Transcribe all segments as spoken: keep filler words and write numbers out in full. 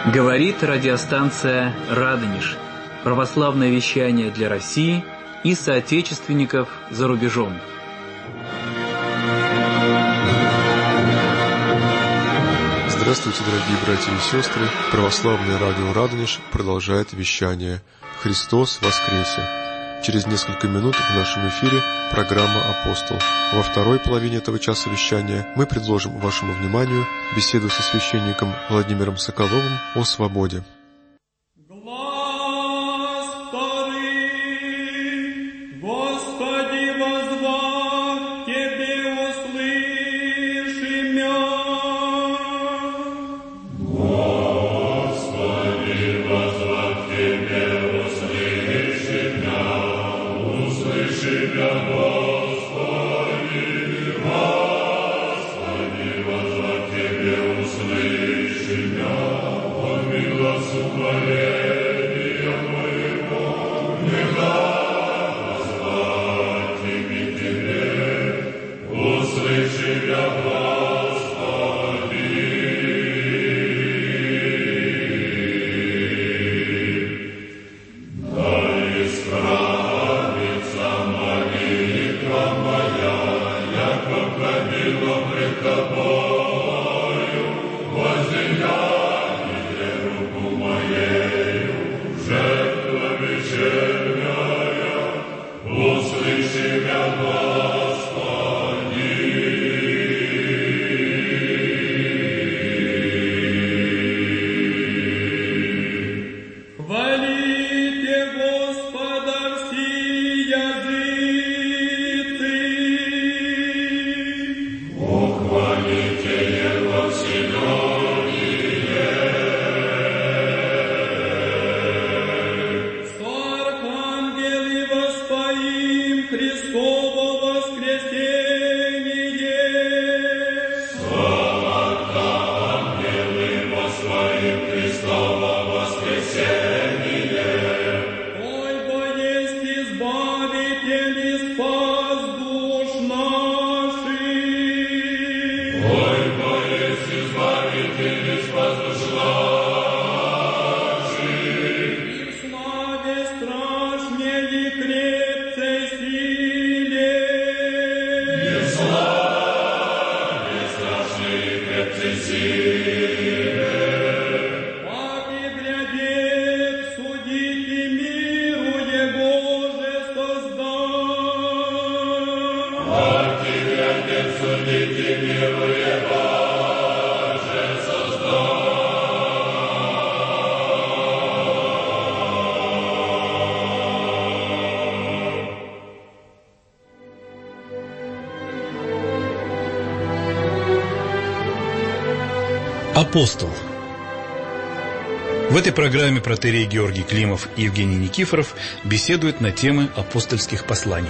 Говорит радиостанция «Радонеж». Православное вещание для России и соотечественников за рубежом. Здравствуйте, дорогие братья и сестры! Православное радио «Радонеж» продолжает вещание «Христос воскресе!». Через несколько минут в нашем эфире программа «Апостол». Во второй половине этого часа вещания мы предложим вашему вниманию беседу со священником Владимиром Соколовым о свободе. Апостол. В этой программе протоиерей Георгий Климов и Евгений Никифоров беседуют на темы апостольских посланий.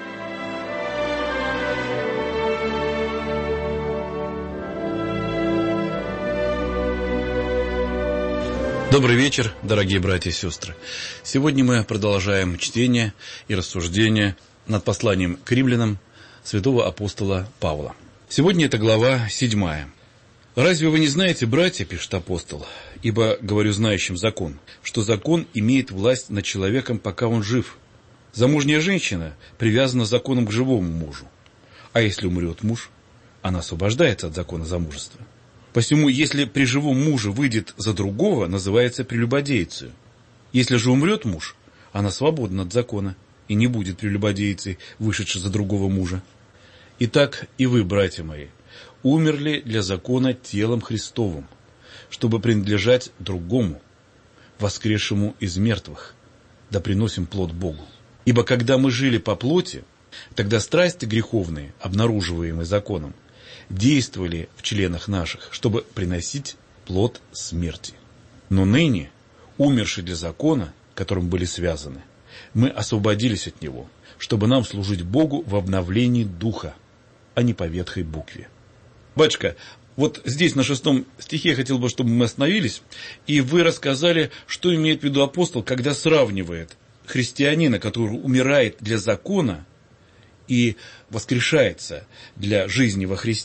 Добрый вечер, дорогие братья и сестры. Сегодня мы продолжаем чтение и рассуждение над посланием к римлянам святого апостола Павла. Сегодня это глава седьмая. «Разве вы не знаете, братья, — пишет апостол, — ибо, говорю знающим закон, что закон имеет власть над человеком, пока он жив. Замужняя женщина привязана законом к живому мужу, а если умрет муж, она освобождается от закона замужества. Посему, если при живом муже выйдет за другого, называется прелюбодейцей. Если же умрет муж, она свободна от закона и не будет прелюбодейцей, вышедшей за другого мужа. Итак, и вы, братья мои, умерли для закона телом Христовым, чтобы принадлежать другому, воскресшему из мертвых, да приносим плод Богу. Ибо когда мы жили по плоти, тогда страсти греховные, обнаруживаемые законом, действовали в членах наших, чтобы приносить плод смерти. Но ныне, умершие для закона, которым были связаны, мы освободились от него, чтобы нам служить Богу в обновлении духа, а не по ветхой букве». Батюшка, вот здесь на шестом стихе я хотел бы, чтобы мы остановились, и вы рассказали, что имеет в виду апостол, когда сравнивает христианина, который умирает для закона и воскрешается для жизни во Христе,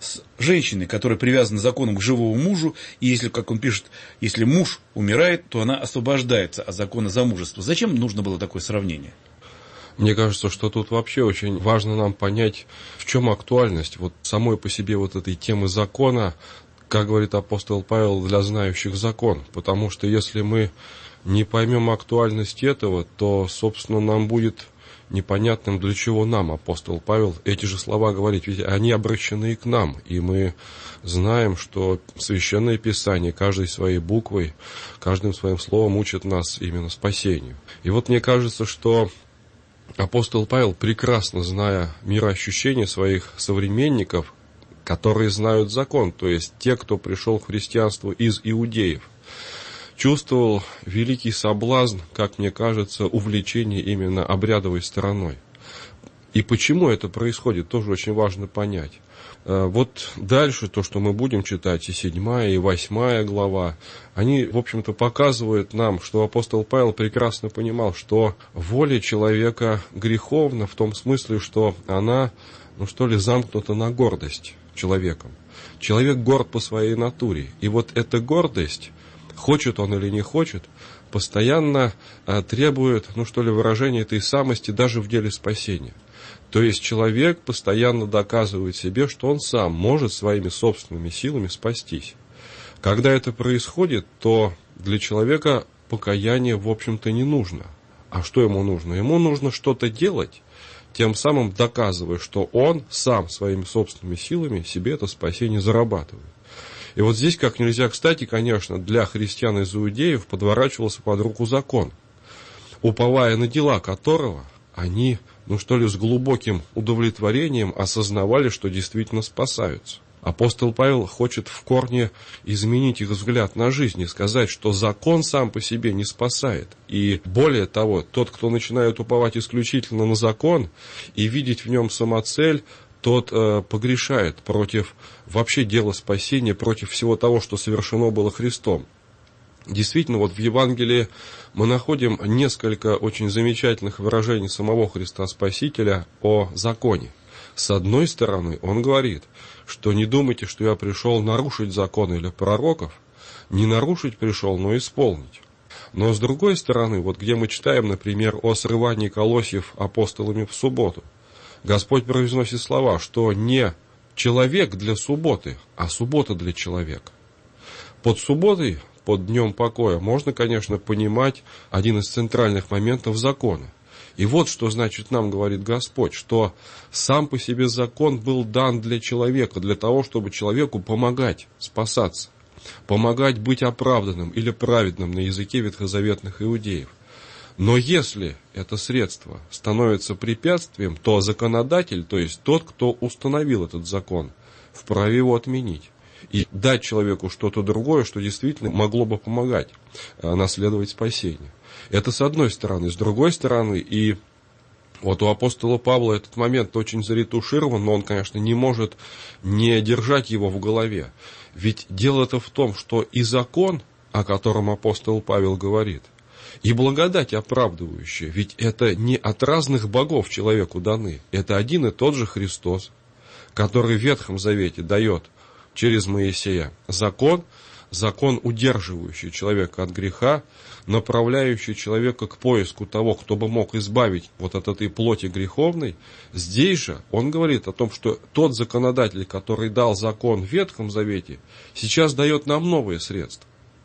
с женщиной, которая привязана законом к живому мужу, и если, как он пишет, если муж умирает, то она освобождается от закона замужества. Зачем нужно было такое сравнение? Мне кажется, что тут вообще очень важно нам понять, в чем актуальность вот самой по себе вот этой темы закона, как говорит апостол Павел, для знающих закон. Потому что если мы не поймем актуальность этого, то, собственно, нам будет непонятным, для чего нам апостол Павел эти же слова говорит. Ведь они обращены и к нам, и мы знаем, что Священное Писание каждой своей буквой, каждым своим словом учит нас именно спасению. И вот мне кажется, что апостол Павел, прекрасно зная мироощущение своих современников, которые знают закон, то есть те, кто пришел в христианство из иудеев, чувствовал великий соблазн, как мне кажется, увлечение именно обрядовой стороной. И почему это происходит, тоже очень важно понять. Вот дальше то, что мы будем читать, и седьмая, и восьмая глава, они, в общем-то, показывают нам, что апостол Павел прекрасно понимал, что воля человека греховна в том смысле, что она, ну что ли, замкнута на гордость человеком. Человек горд по своей натуре. И вот эта гордость, хочет он или не хочет, постоянно а, требует, ну что ли, выражения этой самости даже в деле спасения. То есть человек постоянно доказывает себе, что он сам может своими собственными силами спастись. Когда это происходит, то для человека покаяние, в общем-то, не нужно. А что ему нужно? Ему нужно что-то делать, тем самым доказывая, что он сам своими собственными силами себе это спасение зарабатывает. И вот здесь, как нельзя кстати, конечно, для христиан из иудеев подворачивался под руку закон, уповая на дела которого они, ну что ли, с глубоким удовлетворением осознавали, что действительно спасаются. Апостол Павел хочет в корне изменить их взгляд на жизнь и сказать, что закон сам по себе не спасает. И более того, тот, кто начинает уповать исключительно на закон и видеть в нем самоцель, тот э, погрешает против вообще дела спасения, против всего того, что совершено было Христом. Действительно, вот в Евангелии мы находим несколько очень замечательных выражений самого Христа Спасителя о законе. С одной стороны, он говорит, что не думайте, что я пришел нарушить закон или пророков, не нарушить пришел, но исполнить. Но с другой стороны, вот где мы читаем, например, о срывании колосьев апостолами в субботу, Господь произносит слова, что не человек для субботы, а суббота для человека. Под субботой, под днем покоя, можно, конечно, понимать один из центральных моментов закона. И вот что значит нам говорит Господь, что сам по себе закон был дан для человека, для того, чтобы человеку помогать спасаться, помогать быть оправданным или праведным на языке ветхозаветных иудеев. Но если это средство становится препятствием, то законодатель, то есть тот, кто установил этот закон, вправе его отменить и дать человеку что-то другое, что действительно могло бы помогать наследовать спасение. Это с одной стороны. С другой стороны, и вот у апостола Павла этот момент очень заретуширован, но он, конечно, не может не держать его в голове. Ведь дело-то в том, что и закон, о котором апостол Павел говорит, и благодать оправдывающая, ведь это не от разных богов человеку даны. Это один и тот же Христос, который в Ветхом Завете дает через Моисея закон, закон, удерживающий человека от греха, направляющий человека к поиску того, кто бы мог избавить вот от этой плоти греховной. Здесь же он говорит о том, что тот законодатель, который дал закон в Ветхом Завете, сейчас дает нам новые средства.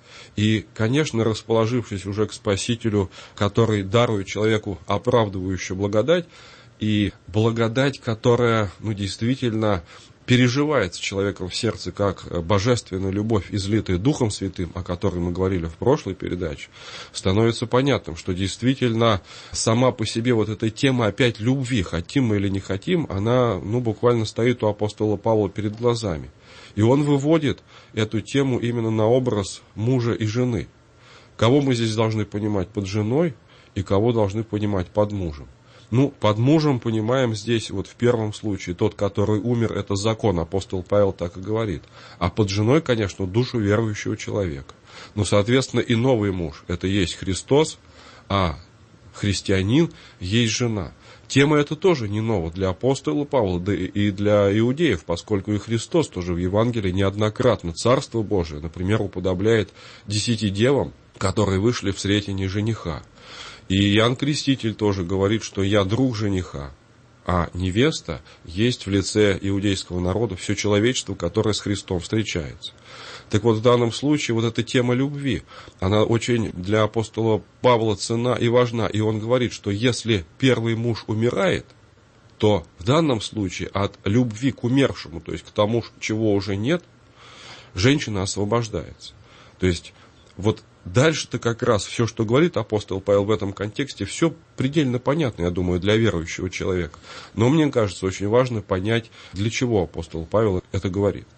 И, конечно, расположившись уже к Спасителю, который дарует человеку оправдывающую благодать, и благодать, которая, ну, действительно переживается человеком в сердце как божественная любовь, излитая Духом Святым, о которой мы говорили в прошлой передаче, становится понятным, что действительно сама по себе вот эта тема опять любви, хотим мы или не хотим, она, ну, буквально стоит у апостола Павла перед глазами. И он выводит эту тему именно на образ мужа и жены. Кого мы здесь должны понимать под женой и кого должны понимать под мужем? Ну, под мужем понимаем здесь, вот в первом случае, тот, который умер, это закон, апостол Павел так и говорит. А под женой, конечно, душу верующего человека. Ну, соответственно, и новый муж, это есть Христос, а христианин есть жена. Тема эта тоже не нова для апостола Павла, да и для иудеев, поскольку и Христос тоже в Евангелии неоднократно Царство Божие, например, уподобляет десяти девам, которые вышли в сретении жениха. И Иоанн Креститель тоже говорит, что «я друг жениха», а невеста есть в лице иудейского народа все человечество, которое с Христом встречается. Так вот, в данном случае вот эта тема любви, она очень для апостола Павла ценна и важна. И он говорит, что если первый муж умирает, то в данном случае от любви к умершему, то есть к тому, чего уже нет, женщина освобождается. То есть вот дальше-то как раз все, что говорит апостол Павел в этом контексте, все предельно понятно, я думаю, для верующего человека. Но мне кажется, очень важно понять, для чего апостол Павел это говорит.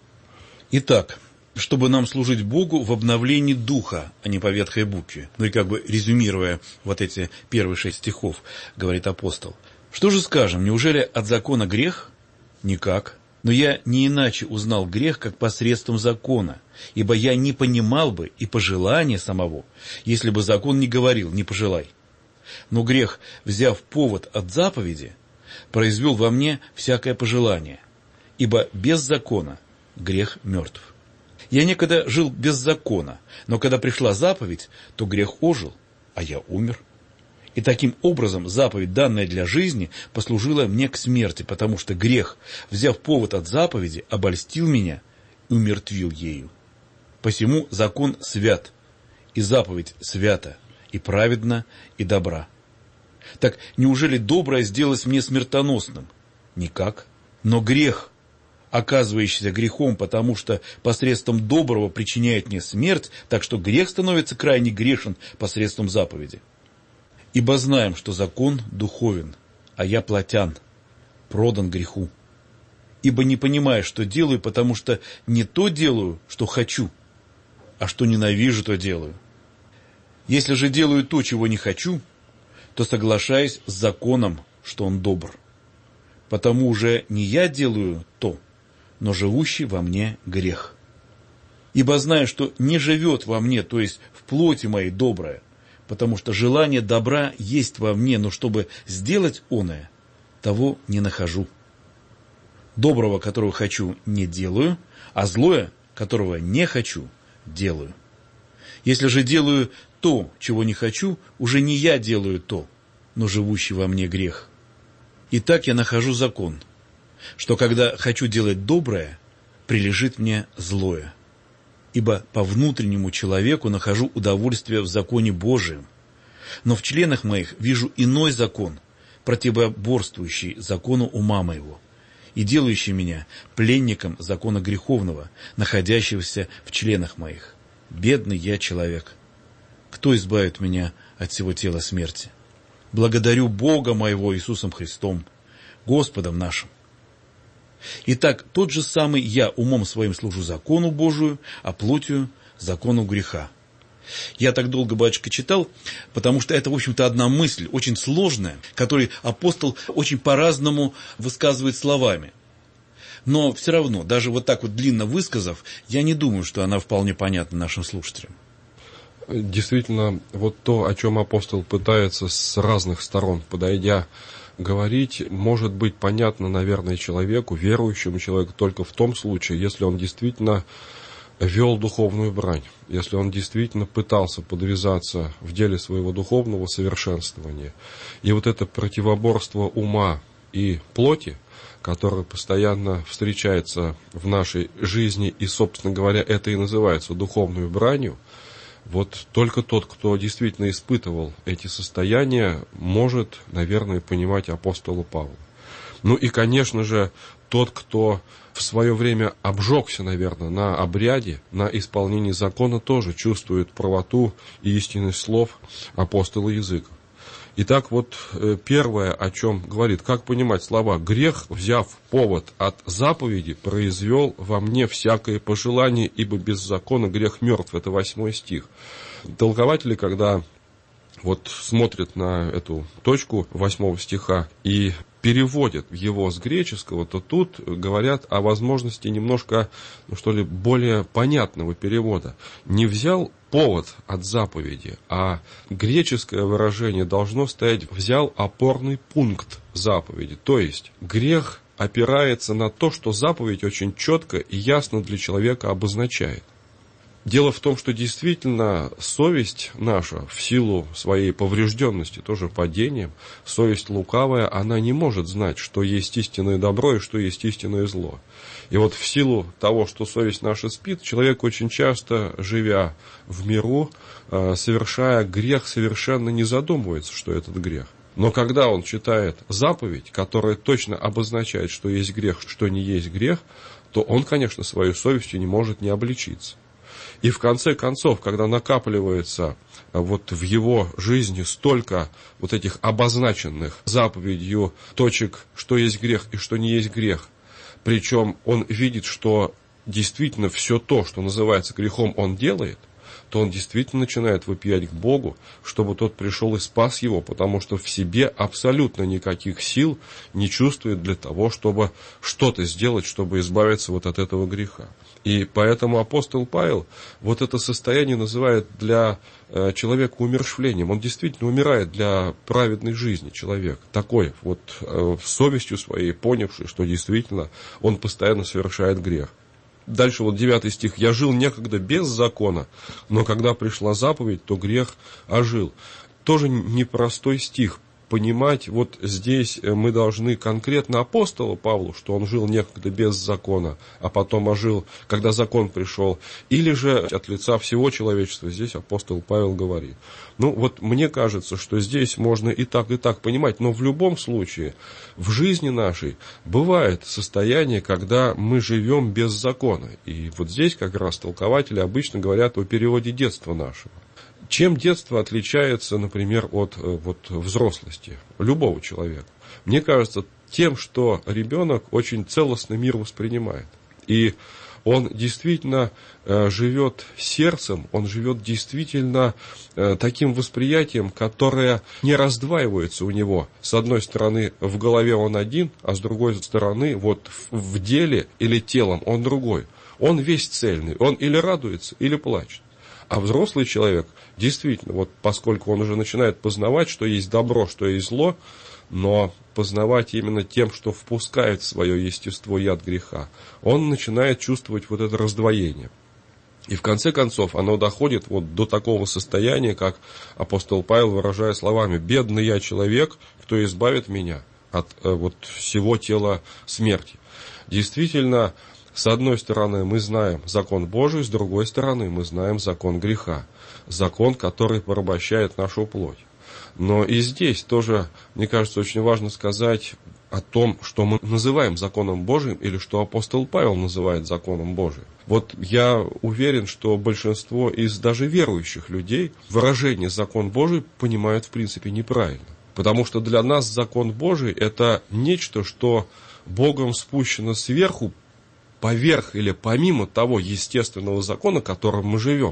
Итак, чтобы нам служить Богу в обновлении духа, а не по ветхой букве. Ну и как бы резюмируя вот эти первые шесть стихов, говорит апостол. Что же скажем, неужели от закона грех? Никак. Но я не иначе узнал грех, как посредством закона, ибо я не понимал бы и пожелания самого, если бы закон не говорил «не пожелай». Но грех, взяв повод от заповеди, произвел во мне всякое пожелание, ибо без закона грех мертв. Я некогда жил без закона, но когда пришла заповедь, то грех ожил, а я умер. И таким образом заповедь, данная для жизни, послужила мне к смерти, потому что грех, взяв повод от заповеди, обольстил меня и умертвил ею. Посему закон свят, и заповедь свята, и праведна, и добра. Так неужели доброе сделалось мне смертоносным? Никак. Но грех, оказывающийся грехом, потому что посредством доброго причиняет мне смерть, так что грех становится крайне грешен посредством заповеди. Ибо знаем, что закон духовен, а я плотян, продан греху. Ибо не понимаю, что делаю, потому что не то делаю, что хочу, а что ненавижу, то делаю. Если же делаю то, чего не хочу, то соглашаюсь с законом, что он добр. Потому уже не я делаю то, но живущий во мне грех. Ибо знаю, что не живет во мне, то есть в плоти моей доброе, потому что желание добра есть во мне, но чтобы сделать оное, того не нахожу. Доброго, которого хочу, не делаю, а злое, которого не хочу, делаю. Если же делаю то, чего не хочу, уже не я делаю то, но живущий во мне грех. Итак, я нахожу закон, что когда хочу делать доброе, прилежит мне злое. Ибо по внутреннему человеку нахожу удовольствие в законе Божием, но в членах моих вижу иной закон, противоборствующий закону ума моего, и делающий меня пленником закона греховного, находящегося в членах моих. Бедный я человек. Кто избавит меня от всего тела смерти? Благодарю Бога моего Иисусом Христом, Господом нашим. Итак, тот же самый я умом своим служу закону Божию, а плотью закону греха. Я так долго, батюшка, читал, потому что это, в общем-то, одна мысль, очень сложная, которую апостол очень по-разному высказывает словами. Но все равно, даже вот так вот длинно высказав, я не думаю, что она вполне понятна нашим слушателям. Действительно, вот то, о чем апостол пытается с разных сторон, подойдя, говорить, может быть понятно, наверное, человеку, верующему человеку, только в том случае, если он действительно вел духовную брань, если он действительно пытался подвязаться в деле своего духовного совершенствования. И вот это противоборство ума и плоти, которое постоянно встречается в нашей жизни, и, собственно говоря, это и называется духовной бранью, вот только тот, кто действительно испытывал эти состояния, может, наверное, понимать апостола Павла. Ну и, конечно же, тот, кто в свое время обжегся, наверное, на обряде, на исполнении закона, тоже чувствует правоту и истинность слов апостола Языков. Итак, вот первое, о чем говорит, как понимать слова «грех, взяв повод от заповеди, произвел во мне всякое пожелание, ибо без закона грех мертв». Это восьмой стих. Толкователи, когда вот смотрят на эту точку восьмого стиха и переводят его с греческого, то тут говорят о возможности немножко, ну что ли, более понятного перевода. Не взял повод от заповеди, а греческое выражение должно стоять «взял опорный пункт заповеди». То есть грех опирается на то, что заповедь очень четко и ясно для человека обозначает. Дело в том, что действительно совесть наша, в силу своей поврежденности, тоже падением, совесть лукавая, она не может знать, что есть истинное добро и что есть истинное зло. И вот в силу того, что совесть наша спит, человек очень часто, живя в миру, совершая грех, совершенно не задумывается, что этот грех. Но когда он читает заповедь, которая точно обозначает, что есть грех, что не есть грех, то он, конечно, своей совестью не может не обличиться. И в конце концов, когда накапливается вот в его жизни столько вот этих обозначенных заповедью точек, что есть грех и что не есть грех, причем он видит, что действительно все то, что называется грехом, он делает, то он действительно начинает вопиять к Богу, чтобы тот пришел и спас его, потому что в себе абсолютно никаких сил не чувствует для того, чтобы что-то сделать, чтобы избавиться вот от этого греха. И поэтому апостол Павел вот это состояние называет для человека умерщвлением. Он действительно умирает для праведной жизни, человек. Такой вот совестью своей, понявший, что действительно он постоянно совершает грех. Дальше вот девятый стих. «Я жил некогда без закона, но когда пришла заповедь, то грех ожил». Тоже непростой стих. Понимать, вот здесь мы должны конкретно апостола Павлу, что он жил некогда без закона, а потом ожил, когда закон пришел, или же от лица всего человечества, здесь апостол Павел говорит. Ну вот мне кажется, что здесь можно и так, и так понимать, но в любом случае в жизни нашей бывает состояние, когда мы живем без закона. И вот здесь как раз толкователи обычно говорят о периоде детства нашего. Чем детство отличается, например, от вот, взрослости любого человека? Мне кажется, тем, что ребенок очень целостно мир воспринимает. И он действительно э, живет сердцем, он живет действительно э, таким восприятием, которое не раздваивается у него. С одной стороны, в голове он один, а с другой стороны, вот в, в деле или телом он другой. Он весь цельный, он или радуется, или плачет. А взрослый человек, действительно, вот поскольку он уже начинает познавать, что есть добро, что есть зло, но познавать именно тем, что впускает в свое естество яд греха, он начинает чувствовать вот это раздвоение. И в конце концов оно доходит вот до такого состояния, как апостол Павел, выражая словами: «Бедный я человек, кто избавит меня от вот всего тела смерти». Действительно, с одной стороны, мы знаем закон Божий, с другой стороны, мы знаем закон греха. Закон, который порабощает нашу плоть. Но и здесь тоже, мне кажется, очень важно сказать о том, что мы называем законом Божиим, или что апостол Павел называет законом Божиим. Вот я уверен, что большинство из даже верующих людей выражение «закон Божий» понимают в принципе неправильно. Потому что для нас закон Божий – это нечто, что Богом спущено сверху, поверх или помимо того естественного закона, которым мы живем.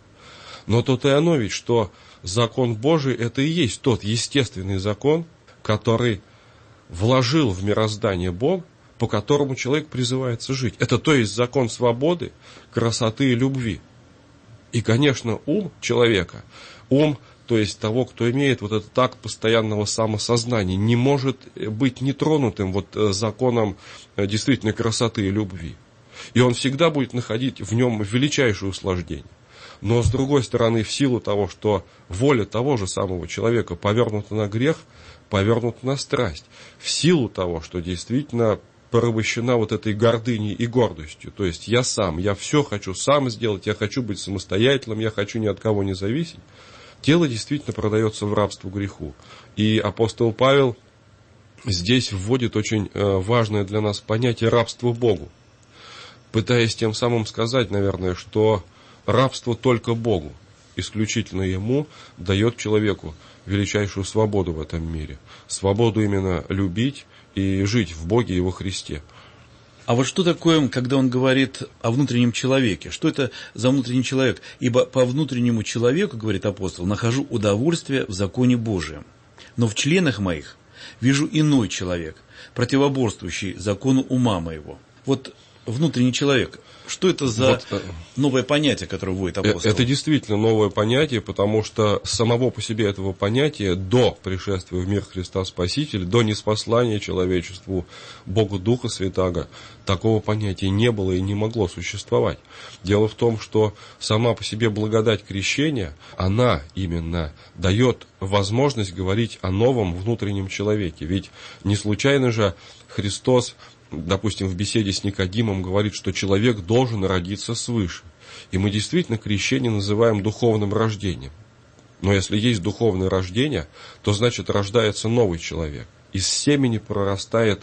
Но то-то и оно ведь, что закон Божий – это и есть тот естественный закон, который вложил в мироздание Бог, по которому человек призывается жить. Это то есть закон свободы, красоты и любви. И, конечно, ум человека, ум, то есть того, кто имеет вот этот акт постоянного самосознания, не может быть нетронутым вот законом действительно красоты и любви. И он всегда будет находить в нем величайшее услаждение. Но, с другой стороны, в силу того, что воля того же самого человека повернута на грех, повернута на страсть, в силу того, что действительно порабощена вот этой гордыней и гордостью. То есть я сам, я все хочу сам сделать, я хочу быть самостоятельным, я хочу ни от кого не зависеть. Тело действительно продается в рабство греху. И апостол Павел здесь вводит очень важное для нас понятие рабства Богу, пытаясь тем самым сказать, наверное, что рабство только Богу, исключительно Ему, дает человеку величайшую свободу в этом мире. Свободу именно любить и жить в Боге и во Христе. А вот что такое, когда он говорит о внутреннем человеке? Что это за внутренний человек? Ибо по внутреннему человеку, говорит апостол, нахожу удовольствие в законе Божием. Но в членах моих вижу иной человек, противоборствующий закону ума моего. Вот внутренний человек, что это за вот, новое понятие, которое вводит апостол? Это действительно новое понятие, потому что самого по себе этого понятия до пришествия в мир Христа Спасителя, до ниспослания человечеству Богу Духа Святаго, такого понятия не было и не могло существовать. Дело в том, что сама по себе благодать крещения, она именно дает возможность говорить о новом внутреннем человеке. Ведь не случайно же Христос, допустим, в беседе с Никодимом говорит, что человек должен родиться свыше. И мы действительно крещение называем духовным рождением. Но если есть духовное рождение, то значит рождается новый человек. Из семени прорастает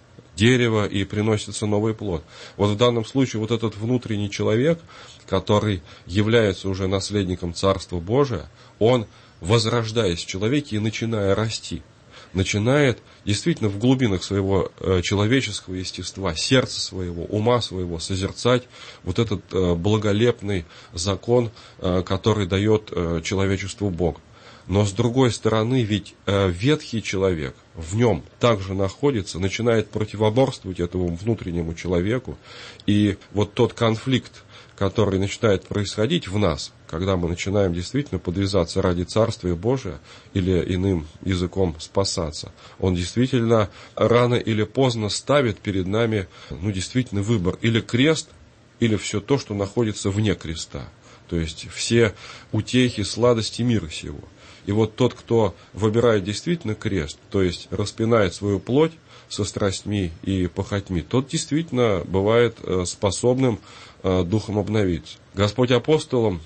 дерево и приносится новый плод. Вот в данном случае вот этот внутренний человек, который является уже наследником Царства Божия, он, возрождаясь в человеке и начиная расти, начинает действительно в глубинах своего э, человеческого естества, сердца своего, ума своего созерцать вот этот э, благолепный закон, э, который дает э, человечеству Бог. Но с другой стороны, ведь э, ветхий человек в нем также находится, начинает противоборствовать этому внутреннему человеку. И вот тот конфликт, который начинает происходить в нас, когда мы начинаем действительно подвязаться ради Царствия Божия или иным языком спасаться, он действительно рано или поздно ставит перед нами, ну, действительно выбор: или крест, или все то, что находится вне креста. То есть все утехи, сладости мира сего. И вот тот, кто выбирает действительно крест, то есть распинает свою плоть со страстьми и похотьми, тот действительно бывает способным духом обновиться. Господь апостолам,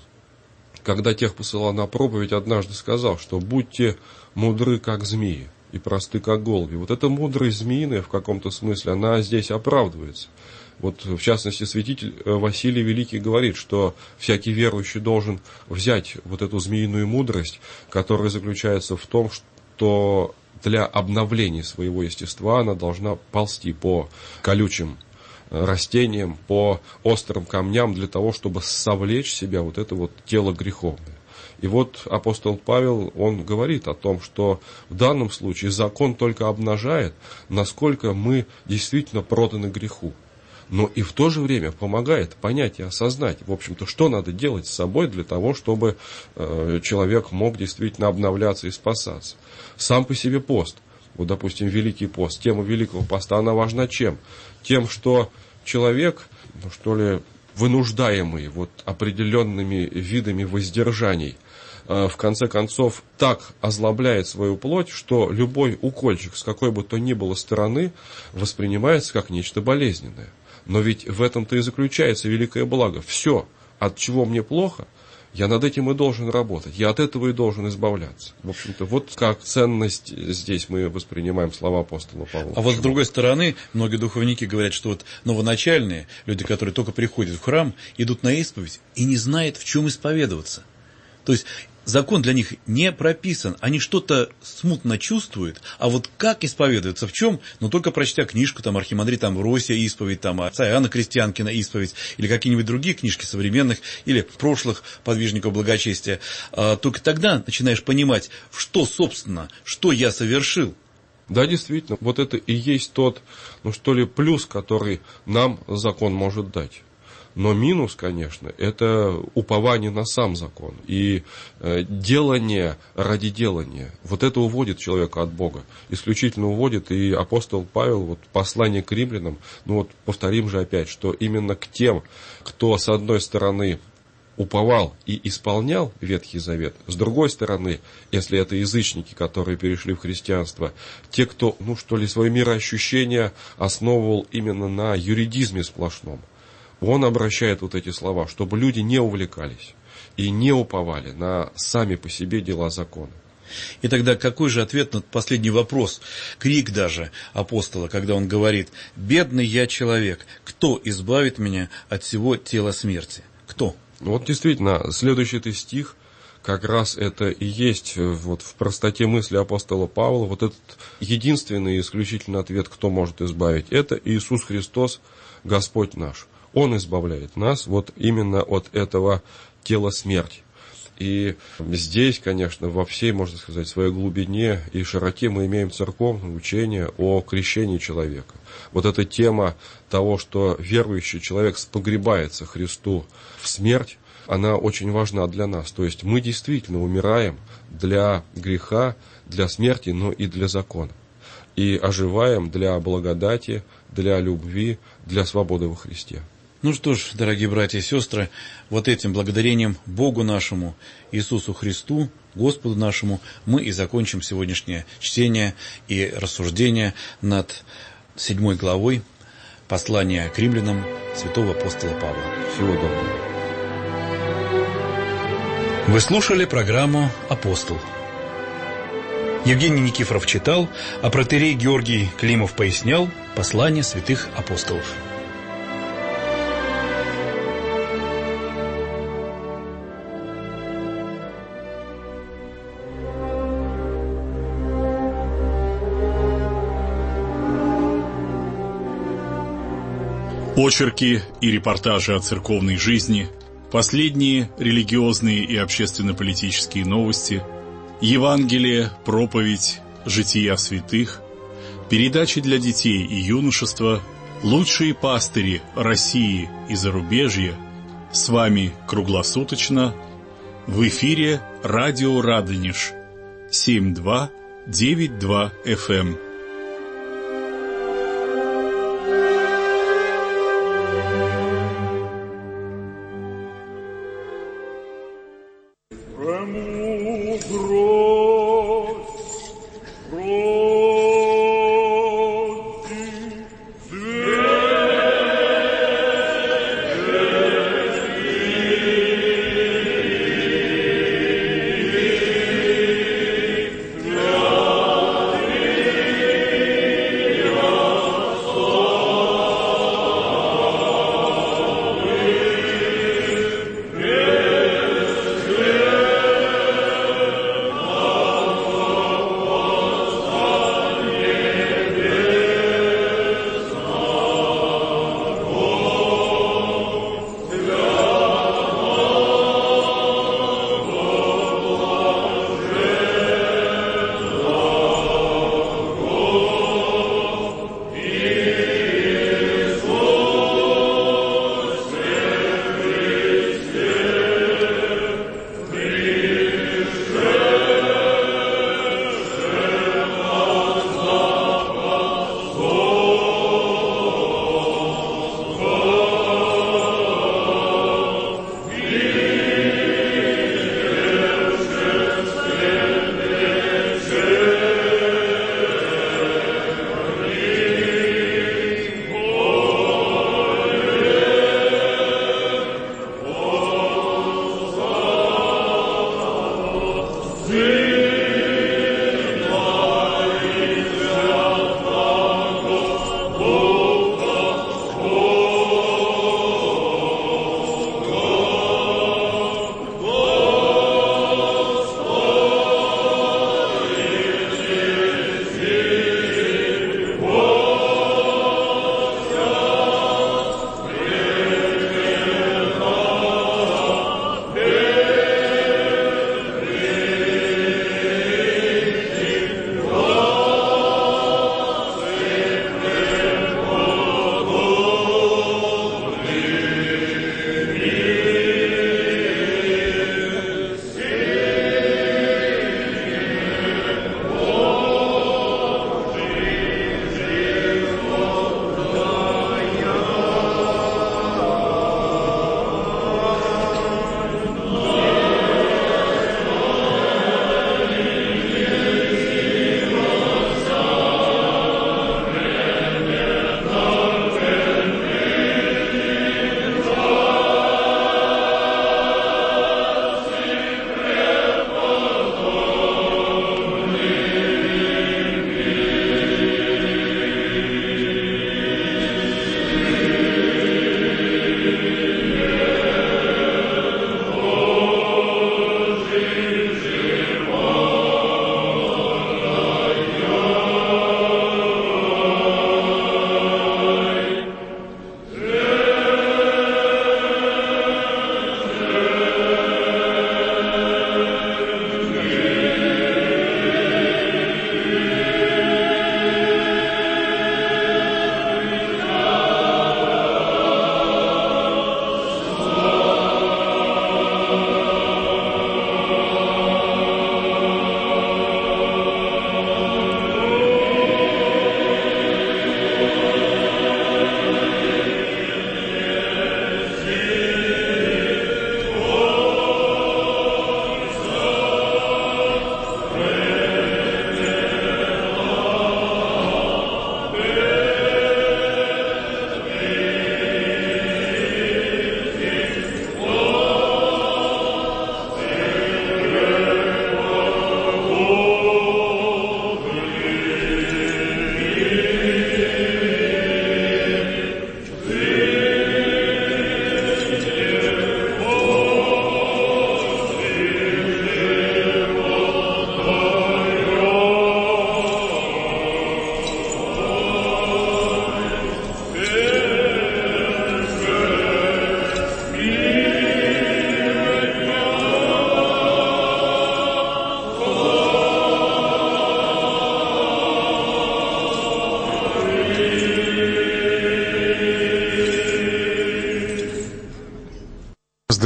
когда тех посылал на проповедь, однажды сказал, что будьте мудры, как змеи, и просты, как голуби. Вот эта мудрость змеиная в каком-то смысле, она здесь оправдывается. Вот, в частности, святитель Василий Великий говорит, что всякий верующий должен взять вот эту змеиную мудрость, которая заключается в том, что для обновления своего естества она должна ползти по колючим растениям, по острым камням, для того, чтобы совлечь в себя вот это вот тело греховное. И вот апостол Павел, он говорит о том, что в данном случае закон только обнажает, насколько мы действительно проданы греху. Но и в то же время помогает понять и осознать, в общем-то, что надо делать с собой для того, чтобы э, человек мог действительно обновляться и спасаться. Сам по себе пост, вот, допустим, Великий пост, тема Великого поста, она важна чем? Тем, что человек, ну, что ли, вынуждаемый вот определенными видами воздержаний, э, в конце концов так озлобляет свою плоть, что любой укольчик с какой бы то ни было стороны воспринимается как нечто болезненное. Но ведь в этом-то и заключается великое благо. Все, от чего мне плохо, я над этим и должен работать. Я от этого и должен избавляться. В общем-то, вот как ценность здесь мы воспринимаем слова апостола Павла. А вот с другой стороны, многие духовники говорят, что вот новоначальные, люди, которые только приходят в храм, идут на исповедь и не знают, в чем исповедоваться. То есть закон для них не прописан, они что-то смутно чувствуют, а вот как исповедуются, в чем, ну только прочтя книжку, там, архимандрит Амвросия исповедь, там, отца Иоанна Крестьянкина исповедь, или какие-нибудь другие книжки современных, или прошлых подвижников благочестия, а, только тогда начинаешь понимать, что, собственно, что я совершил. Да, действительно, вот это и есть тот, ну что ли, плюс, который нам закон может дать. Но минус, конечно, это упование на сам закон и э, делание ради делания. Вот это уводит человека от Бога, исключительно уводит. И апостол Павел, вот послание к римлянам, ну вот повторим же опять, что именно к тем, кто с одной стороны уповал и исполнял Ветхий Завет, с другой стороны, если это язычники, которые перешли в христианство, те, кто, ну что ли, свои мироощущения основывал именно на юридизме сплошном, он обращает вот эти слова, чтобы люди не увлекались и не уповали на сами по себе дела закона. И тогда какой же ответ на последний вопрос, крик даже апостола, когда он говорит: «Бедный я человек, кто избавит меня от всего тела смерти?» Кто? Вот действительно, следующий стих, как раз это и есть вот в простоте мысли апостола Павла, вот этот единственный и исключительный ответ, кто может избавить, это Иисус Христос, Господь наш. Он избавляет нас вот именно от этого тела смерти. И здесь, конечно, во всей, можно сказать, своей глубине и широте мы имеем церковное учение о крещении человека. Вот эта тема того, что верующий человек спогребается Христу в смерть, она очень важна для нас. То есть мы действительно умираем для греха, для смерти, но и для закона. И оживаем для благодати, для любви, для свободы во Христе. Ну что ж, дорогие братья и сестры, вот этим благодарением Богу нашему, Иисусу Христу, Господу нашему, мы и закончим сегодняшнее чтение и рассуждение над седьмой главой послания к римлянам святого апостола Павла. Всего доброго. Вы слушали программу «Апостол». Евгений Никифоров читал, а протоиерей Георгий Климов пояснял послание святых апостолов. Очерки и репортажи о церковной жизни, последние религиозные и общественно-политические новости, Евангелие, проповедь, жития святых, передачи для детей и юношества, лучшие пастыри России и зарубежья. С вами круглосуточно в эфире радио Радонеж семь два девять два эф эм.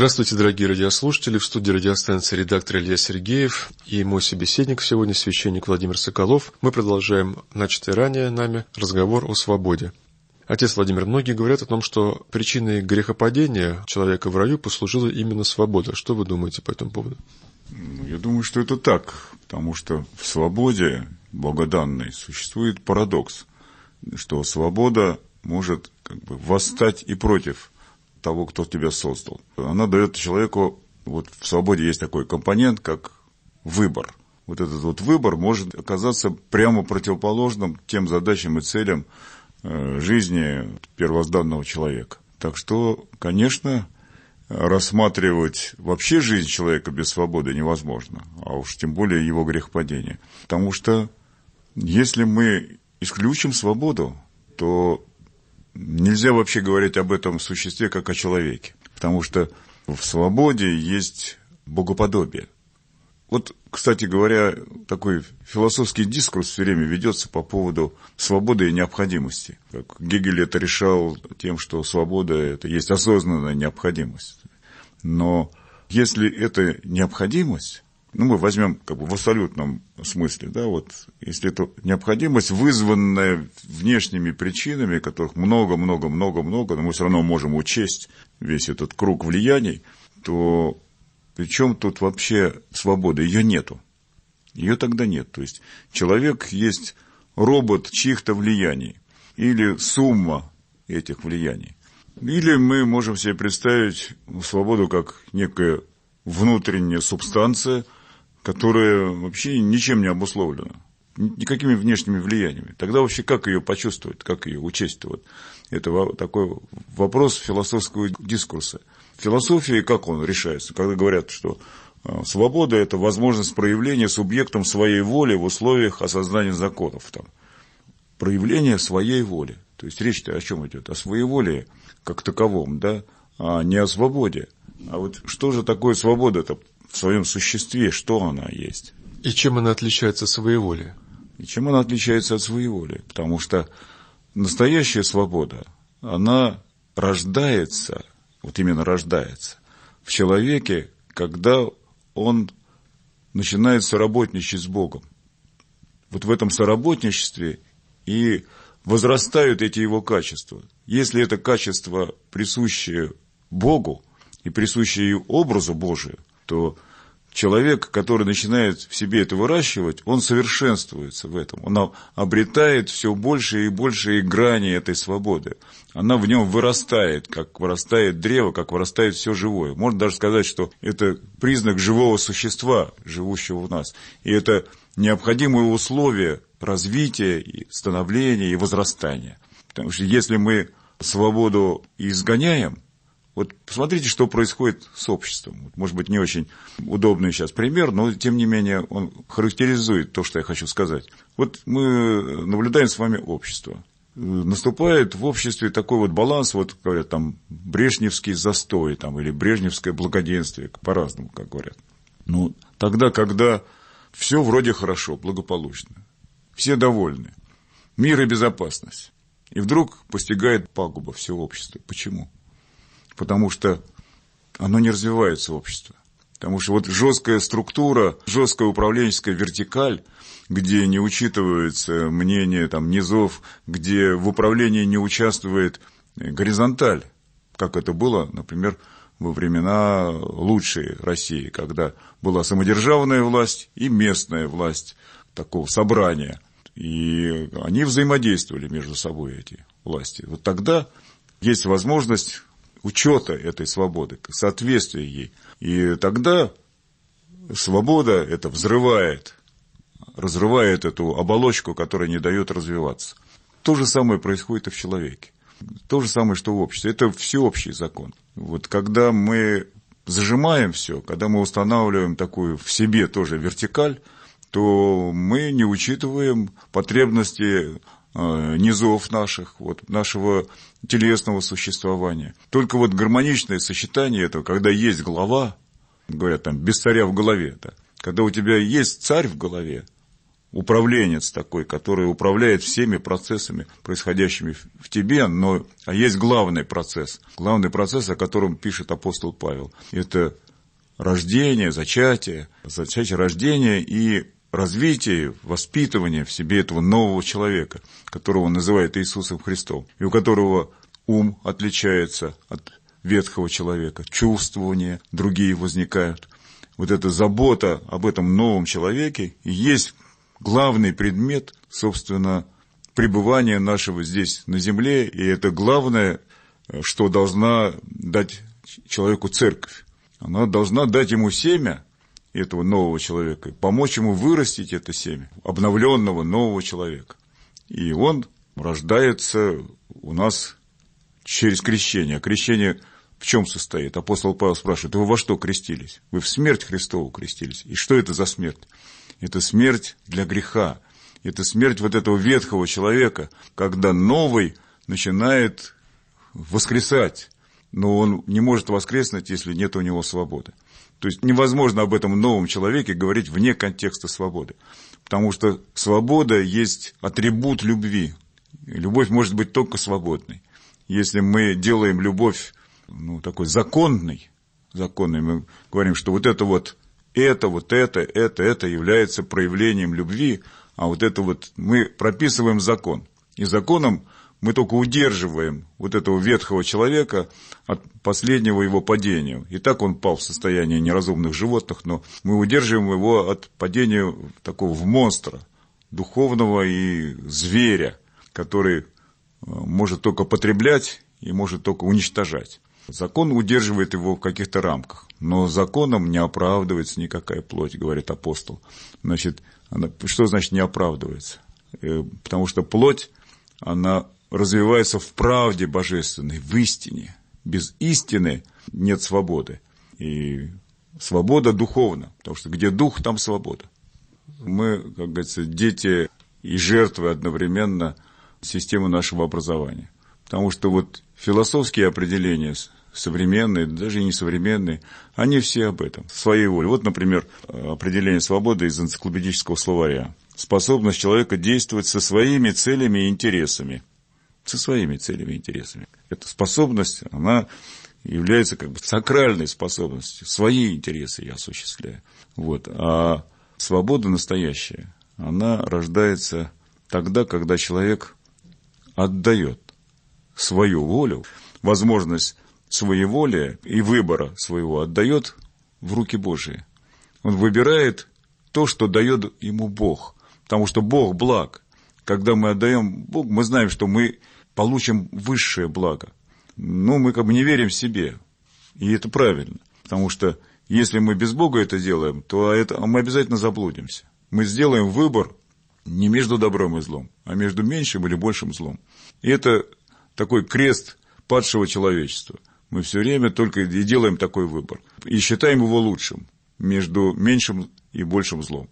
Здравствуйте, дорогие радиослушатели. В студии радиостанции редактор Илья Сергеев и мой собеседник сегодня, священник Владимир Соколов. Мы продолжаем начатый ранее нами разговор о свободе. Отец Владимир, многие говорят о том, что причиной грехопадения человека в раю послужила именно свобода. Что вы думаете по этому поводу? Я думаю, что это так, потому что в свободе богоданной существует парадокс, что свобода может как бы восстать и против того, кто тебя создал. Она дает человеку, вот в свободе есть такой компонент, как выбор. Вот этот вот выбор может оказаться прямо противоположным тем задачам и целям жизни первозданного человека. Так что, конечно, рассматривать вообще жизнь человека без свободы невозможно, а уж тем более его грехопадение. Потому что если мы исключим свободу, то нельзя вообще говорить об этом существе как о человеке, потому что в свободе есть богоподобие. Вот, кстати говоря, такой философский дискурс все время ведется по поводу свободы и необходимости. Как Гегель это решал тем, что свобода – это есть осознанная необходимость. Но если это необходимость, ну, мы возьмем как бы в абсолютном смысле, да, вот, если это необходимость, вызванная внешними причинами, которых много-много-много-много, но мы все равно можем учесть весь этот круг влияний, то при чем тут вообще свобода? Ее нету. Ее тогда нет. То есть человек есть робот чьих-то влияний или сумма этих влияний. Или мы можем себе представить свободу как некая внутренняя субстанция, которая вообще ничем не обусловлена, никакими внешними влияниями. Тогда вообще как ее почувствовать, как ее учесть-то? Вот это такой вопрос философского дискурса. В философии как он решается? Когда говорят, что свобода – это возможность проявления субъектом своей воли в условиях осознания законов. Там. Проявление своей воли. То есть речь-то о чем идет? О своеволии как таковом, да? А не о свободе. А вот что же такое свобода-то в своем существе? Что она есть? И чем она отличается от своеволия? И чем она отличается от своеволия? Потому что настоящая свобода, она рождается, вот именно рождается, в человеке, когда он начинает соработничать с Богом. Вот в этом соработничестве и возрастают эти его качества. Если это качество, присущее Богу и присущее образу Божию, то человек, который начинает в себе это выращивать, он совершенствуется в этом. Он обретает все больше и больше грани этой свободы. Она в нем вырастает, как вырастает древо, как вырастает все живое. Можно даже сказать, что это признак живого существа, живущего в нас. И это необходимое условие развития, и становления и возрастания. Потому что если мы свободу изгоняем, вот посмотрите, что происходит с обществом. Может быть, не очень удобный сейчас пример, но, тем не менее, он характеризует то, что я хочу сказать. Вот мы наблюдаем с вами общество. Наступает в обществе такой вот баланс, вот, говорят, там, брежневский застой, там, или брежневское благоденствие, по-разному, как говорят. Ну, тогда, когда все вроде хорошо, благополучно, все довольны, мир и безопасность, и вдруг постигает пагуба все общество. Почему? Потому что оно не развивается, общество. Потому что вот жесткая структура, жесткая управленческая вертикаль, где не учитывается мнение там, низов, где в управлении не участвует горизонталь, как это было, например, во времена лучшей России, когда была самодержавная власть и местная власть такого собрания. И они взаимодействовали между собой, эти власти. Вот тогда есть возможность учета этой свободы, соответствия ей. И тогда свобода это взрывает, разрывает эту оболочку, которая не дает развиваться. То же самое происходит и в человеке. То же самое, что в обществе. Это всеобщий закон. Вот когда мы зажимаем все, когда мы устанавливаем такую в себе тоже вертикаль, то мы не учитываем потребности низов наших, вот, нашего телесного существования. Только вот гармоничное сочетание этого, когда есть глава, говорят там, без царя в голове, да, когда у тебя есть царь в голове, управленец такой, который управляет всеми процессами, происходящими в тебе, но а есть главный процесс, главный процесс, о котором пишет апостол Павел. Это рождение, зачатие, зачатие, рождение и развитие, воспитывание в себе этого нового человека, которого он называет Иисусом Христом, и у которого ум отличается от ветхого человека, чувствования другие возникают. Вот эта забота об этом новом человеке и есть главный предмет, собственно, пребывания нашего здесь на земле, и это главное, что должна дать человеку церковь. Она должна дать ему семя этого нового человека, помочь ему вырастить это семя, обновленного нового человека. И он рождается у нас через крещение. А крещение в чем состоит? Апостол Павел спрашивает: вы во что крестились? Вы в смерть Христову крестились. И что это за смерть? Это смерть для греха. Это смерть вот этого ветхого человека, когда новый начинает воскресать. Но он не может воскреснуть, если нет у него свободы. То есть невозможно об этом новом человеке говорить вне контекста свободы. Потому что свобода есть атрибут любви. Любовь может быть только свободной. Если мы делаем любовь ну, такой законной, законной, мы говорим, что вот это вот Это, вот это, это, это является проявлением любви, а вот это вот мы прописываем закон. И законом мы только удерживаем вот этого ветхого человека от последнего его падения. И так он пал в состоянии неразумных животных, но мы удерживаем его от падения такого в монстра, духовного и зверя, который может только потреблять и может только уничтожать. Закон удерживает его в каких-то рамках, но законом не оправдывается никакая плоть, говорит апостол. Значит, она, что значит не оправдывается? Потому что плоть, она развивается в правде божественной, в истине. Без истины нет свободы. И свобода духовна, потому что где дух, там свобода. Мы, как говорится, дети и жертвы одновременно системы нашего образования. Потому что вот философские определения, современные, даже и несовременные, они все об этом, своей волей. Вот, например, определение свободы из энциклопедического словаря. Способность человека действовать со своими целями и интересами. Со своими целями и интересами. Эта способность, она является как бы сакральной способностью. Свои интересы я осуществляю. Вот. А свобода настоящая, она рождается тогда, когда человек отдает свою волю, возможность своеволия и выбора своего отдает в руки Божии. Он выбирает то, что дает ему Бог. Потому что Бог благ. Когда мы отдаем Богу, мы знаем, что мы получим высшее благо. Но мы как бы не верим себе. И это правильно. Потому что если мы без Бога это делаем, то это, мы обязательно заблудимся. Мы сделаем выбор не между добром и злом, а между меньшим или большим злом. И это такой крест падшего человечества. Мы все время только и делаем такой выбор. И считаем его лучшим между меньшим и большим злом.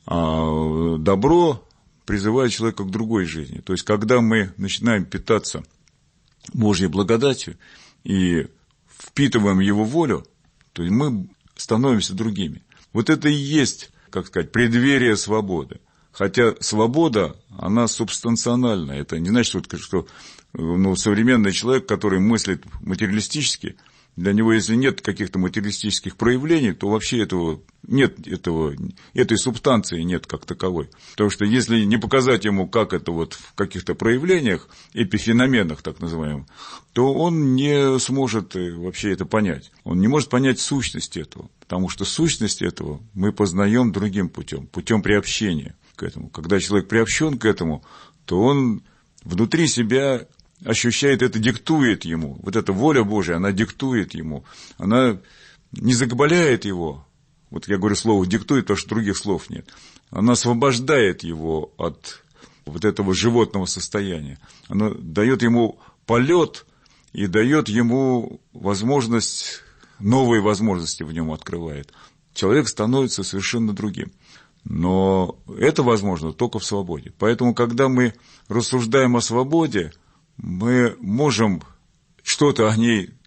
А добро призывает человека к другой жизни. То есть, когда мы начинаем питаться Божьей благодатью и впитываем Его волю, то мы становимся другими. Вот это и есть, как сказать, преддверие свободы. Хотя свобода, она субстанциональна. Это не значит, что ну, современный человек, который мыслит материалистически, для него, если нет каких-то материалистических проявлений, то вообще этого нет, этого, этой субстанции нет как таковой. Потому что если не показать ему, как это вот в каких-то проявлениях, эпифеноменах так называемых, то он не сможет вообще это понять. Он не может понять сущность этого, потому что сущность этого мы познаем другим путем, путем приобщения к этому. Когда человек приобщен к этому, то он внутри себя ощущает это, диктует ему. Вот эта воля Божия, она диктует ему. Она не закабаляет его. Вот я говорю слово «диктует», потому что других слов нет. Она освобождает его от вот этого животного состояния. Она дает ему полет и дает ему возможность, новые возможности в нем открывает. Человек становится совершенно другим. Но это возможно только в свободе. Поэтому, когда мы рассуждаем о свободе, мы можем что-то о ней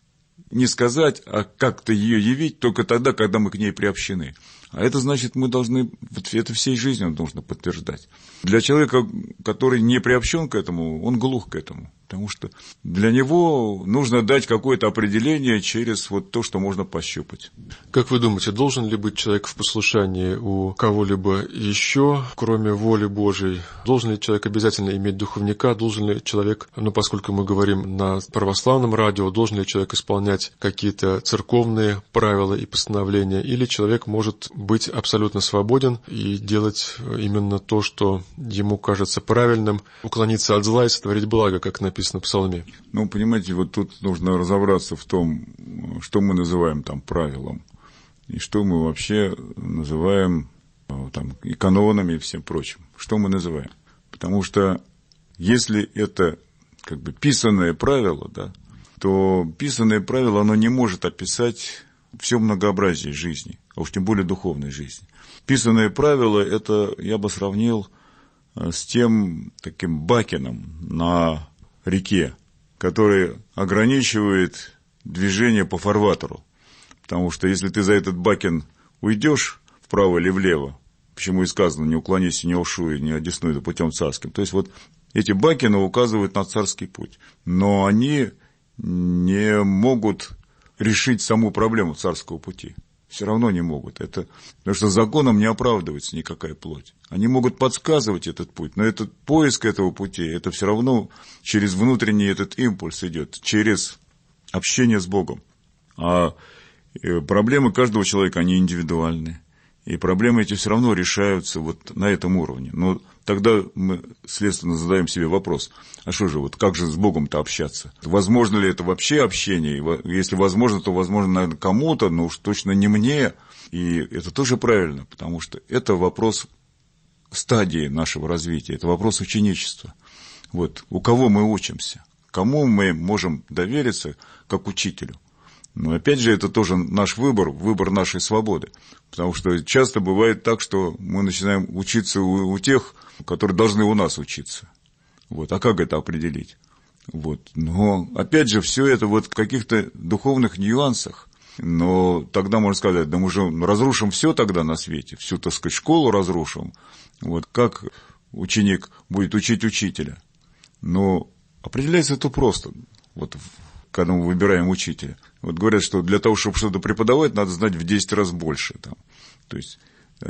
не сказать, а как-то ее явить только тогда, когда мы к ней приобщены. А это значит, мы должны, вот это всей жизнью нужно подтверждать. Для человека, который не приобщен к этому, он глух к этому. Потому что для него нужно дать какое-то определение через вот то, что можно пощупать. Как вы думаете, должен ли быть человек в послушании у кого-либо еще, кроме воли Божией? Должен ли человек обязательно иметь духовника? Должен ли человек, ну, поскольку мы говорим на православном радио, должен ли человек исполнять какие-то церковные правила и постановления? Или человек может быть абсолютно свободен и делать именно то, что ему кажется правильным, уклониться от зла и сотворить благо, как написано в Псалме? Ну, понимаете, вот тут нужно разобраться в том, что мы называем там правилом, и что мы вообще называем там и канонами и всем прочим. Что мы называем? Потому что если это как бы писанное правило, да, то писанное правило, оно не может описать все многообразие жизни, а уж тем более духовной жизни. Писанное правило, это я бы сравнил с тем таким бакеном на реке, который ограничивает движение по фарватеру. Потому что если ты за этот бакен уйдешь вправо или влево, почему и сказано, не уклонись, не ушуй, не одесную путем царским. То есть вот эти бакены указывают на царский путь. Но они не могут решить саму проблему царского пути. Все равно не могут. Это, потому что законом не оправдывается никакая плоть. Они могут подсказывать этот путь, но этот поиск этого пути, это все равно через внутренний этот импульс идет, через общение с Богом. А проблемы каждого человека, они индивидуальны. И проблемы эти все равно решаются вот на этом уровне. Но тогда мы, следственно, задаем себе вопрос, а что же, вот как же с Богом-то общаться? Возможно ли это вообще общение? Если возможно, то возможно, наверное, кому-то, но уж точно не мне. И это тоже правильно, потому что это вопрос стадии нашего развития, это вопрос ученичества. Вот, у кого мы учимся? Кому мы можем довериться как учителю? Но опять же, это тоже наш выбор, выбор нашей свободы. Потому что часто бывает так, что мы начинаем учиться у, у тех, которые должны у нас учиться. Вот. А как это определить? Вот. Но опять же, все это вот в каких-то духовных нюансах. Но тогда можно сказать, да мы же разрушим все тогда на свете, всю, так сказать, школу разрушим. Вот. Как ученик будет учить учителя? Но определяется это просто. Вот когда мы выбираем учителя. Вот говорят, что для того, чтобы что-то преподавать, надо знать в десять раз больше. Там. То есть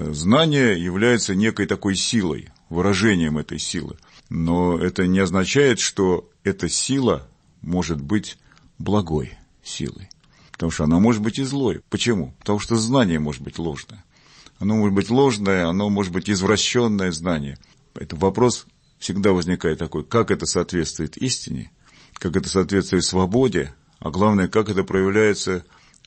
знание является некой такой силой, выражением этой силы. Но это не означает, что эта сила может быть благой силой. Потому что она может быть и злой. Почему? Потому что знание может быть ложное. Оно может быть ложное, оно может быть извращенное знание. Поэтому вопрос всегда возникает такой, как это соответствует истине, как это соответствует свободе, а главное, как это проявляется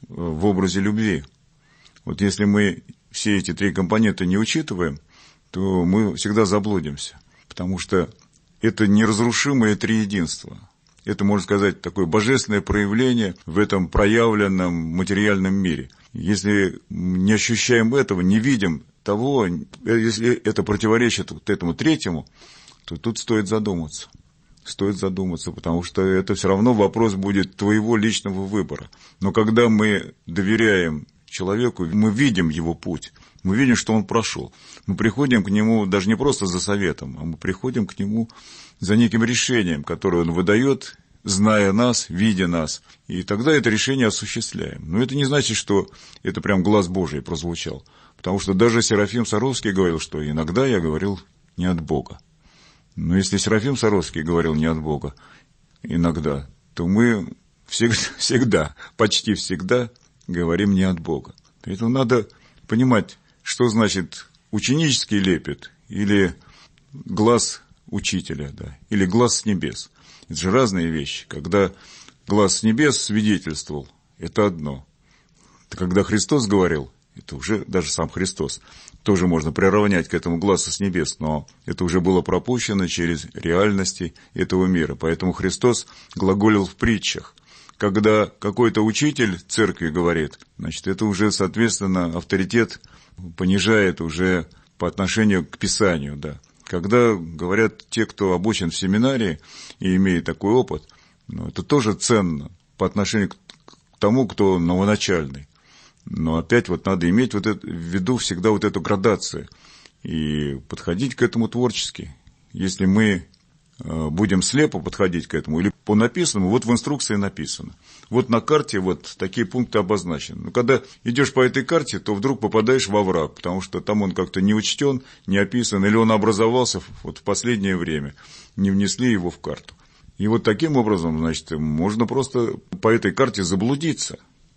в образе любви. Вот если мы все эти три компонента не учитываем, то мы всегда заблудимся, потому что это неразрушимое триединство. Это, можно сказать, такое божественное проявление в этом проявленном материальном мире. Если не ощущаем этого, не видим того, если это противоречит вот этому третьему, то тут стоит задуматься. Стоит задуматься, потому что это все равно вопрос будет твоего личного выбора. Но когда мы доверяем человеку, мы видим его путь, мы видим, что он прошел. Мы приходим к нему даже не просто за советом, а мы приходим к нему за неким решением, которое он выдает, зная нас, видя нас. И тогда это решение осуществляем. Но это не значит, что это прям глаз Божий прозвучал. Потому что даже Серафим Саровский говорил, что иногда я говорил не от Бога. Но если Серафим Саровский говорил не от Бога иногда, то мы всегда, всегда, почти всегда говорим не от Бога. Поэтому надо понимать, что значит ученический лепет или глаз учителя, да, или глаз с небес. Это же разные вещи. Когда глаз с небес свидетельствовал, это одно. Когда Христос говорил, это уже даже сам Христос, тоже можно приравнять к этому глазу с небес, но это уже было пропущено через реальности этого мира. Поэтому Христос глаголил в притчах. Когда какой-то учитель церкви говорит, значит, это уже, соответственно, авторитет понижает уже по отношению к Писанию, да. Когда говорят те, кто обучен в семинарии и имеет такой опыт, ну, это тоже ценно по отношению к тому, кто новоначальный. Но опять вот надо иметь вот это, в виду всегда вот эту градацию и подходить к этому творчески. Если мы будем слепо подходить к этому, или по написанному, вот в инструкции написано. Вот на карте вот такие пункты обозначены. Но когда идешь по этой карте, то вдруг попадаешь во враг, потому что там он как-то не учтен, не описан, или он образовался вот в последнее время, не внесли его в карту. И вот таким образом, значит, можно просто по этой карте заблудиться.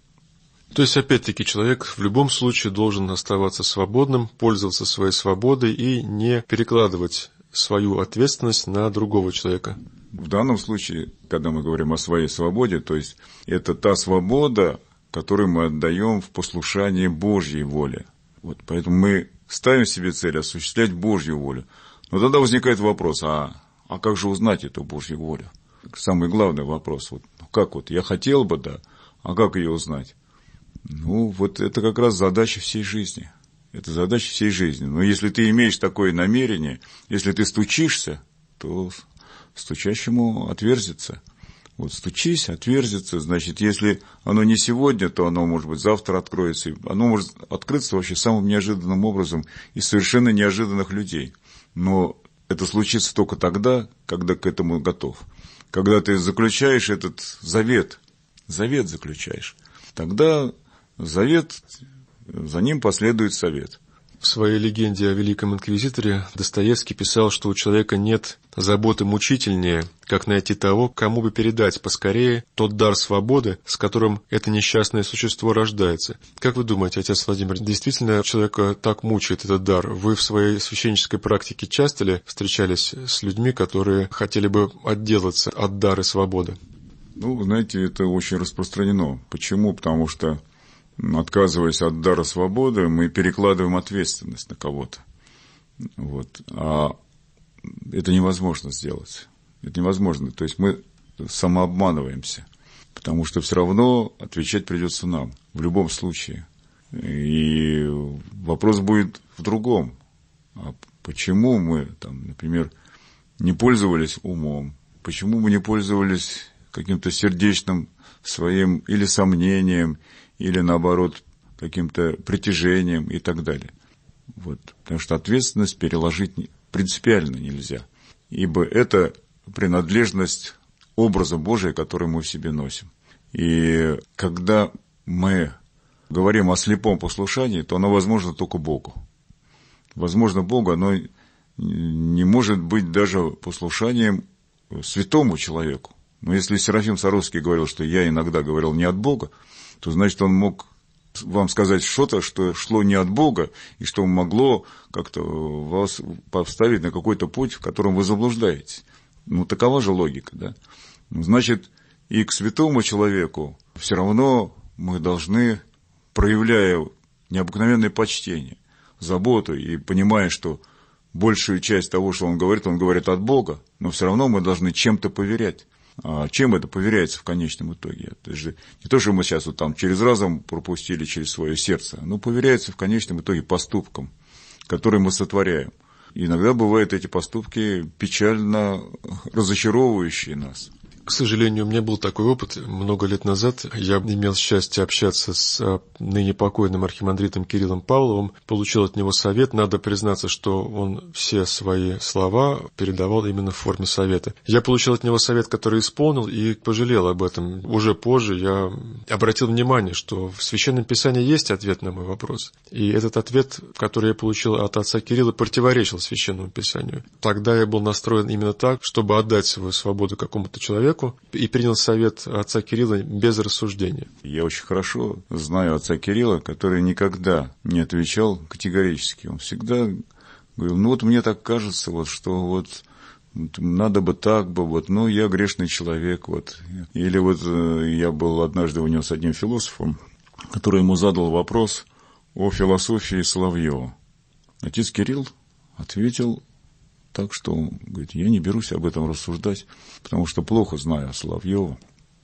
То есть, опять-таки, человек в любом случае должен оставаться свободным, пользоваться своей свободой и не перекладывать свою ответственность на другого человека. В данном случае, когда мы говорим о своей свободе, то есть это та свобода, которую мы отдаем в послушание Божьей воле. Вот, поэтому мы ставим себе цель осуществлять Божью волю. Но тогда возникает вопрос, а, а как же узнать эту Божью волю? Самый главный вопрос, вот, как вот, я хотел бы, да, а как ее узнать? Ну, вот это как раз задача всей жизни. Это задача всей жизни. Но если ты имеешь такое намерение, если ты стучишься, то стучащему отверзится. Вот стучись, отверзится. Значит, если оно не сегодня, то оно, может быть, завтра откроется. И оно может открыться вообще самым неожиданным образом из совершенно неожиданных людей. Но это случится только тогда, когда к этому готов. Когда ты заключаешь этот завет, завет заключаешь, тогда завет... За ним последует совет. В своей легенде о Великом Инквизиторе Достоевский писал, что у человека нет заботы мучительнее, как найти того, кому бы передать поскорее тот дар свободы, с которым это несчастное существо рождается. Как вы думаете, отец Владимир, действительно человека так мучает этот дар? Вы в своей священнической практике часто ли встречались с людьми, которые хотели бы отделаться от дара свободы? Ну, знаете, это очень распространено. Почему? Потому что отказываясь от дара свободы, мы перекладываем ответственность на кого-то. Вот. А это невозможно сделать. Это невозможно. То есть мы самообманываемся. Потому что все равно отвечать придется нам. В любом случае. И вопрос будет в другом. А почему мы, там, например, не пользовались умом? Почему мы не пользовались каким-то сердечным своим или сомнением, или, наоборот, каким-то притяжением и так далее. Вот. Потому что ответственность переложить принципиально нельзя. Ибо это принадлежность образа Божия, который мы в себе носим. И когда мы говорим о слепом послушании, то оно возможно только Богу. Возможно Богу, оно не может быть даже послушанием святому человеку. Но если Серафим Саровский говорил, что я иногда говорил не от Бога, то значит, он мог вам сказать что-то, что шло не от Бога, и что могло как-то вас поставить на какой-то путь, в котором вы заблуждаетесь. Ну, такова же логика, да? Значит, и к святому человеку все равно мы должны, проявляя необыкновенное почтение, заботу и понимая, что большую часть того, что он говорит, он говорит от Бога, но все равно мы должны чем-то поверять. А чем это поверяется в конечном итоге? Это же не то, что мы сейчас вот там через разум пропустили, через свое сердце, но поверяется в конечном итоге поступкам, которые мы сотворяем. И иногда бывают эти поступки печально разочаровывающие нас. К сожалению, у меня был такой опыт. Много лет назад я имел счастье общаться с ныне покойным архимандритом Кириллом Павловым, получил от него совет. Надо признаться, что он все свои слова передавал именно в форме совета. Я получил от него совет, который исполнил, и пожалел об этом. Уже позже я обратил внимание, что в Священном Писании есть ответ на мой вопрос. И этот ответ, который я получил от отца Кирилла, противоречил Священному Писанию. Тогда я был настроен именно так, чтобы отдать свою свободу какому-то человеку, и принял совет отца Кирилла без рассуждения. Я очень хорошо знаю отца Кирилла, который никогда не отвечал категорически. Он всегда говорил, ну вот мне так кажется, вот, что вот надо бы так бы, вот, ну я грешный человек. Вот. Или вот я был однажды у него с одним философом, который ему задал вопрос о философии Соловьева. Отец Кирилл ответил так, что он говорит, я не берусь об этом рассуждать, потому что плохо знаю Соловьева.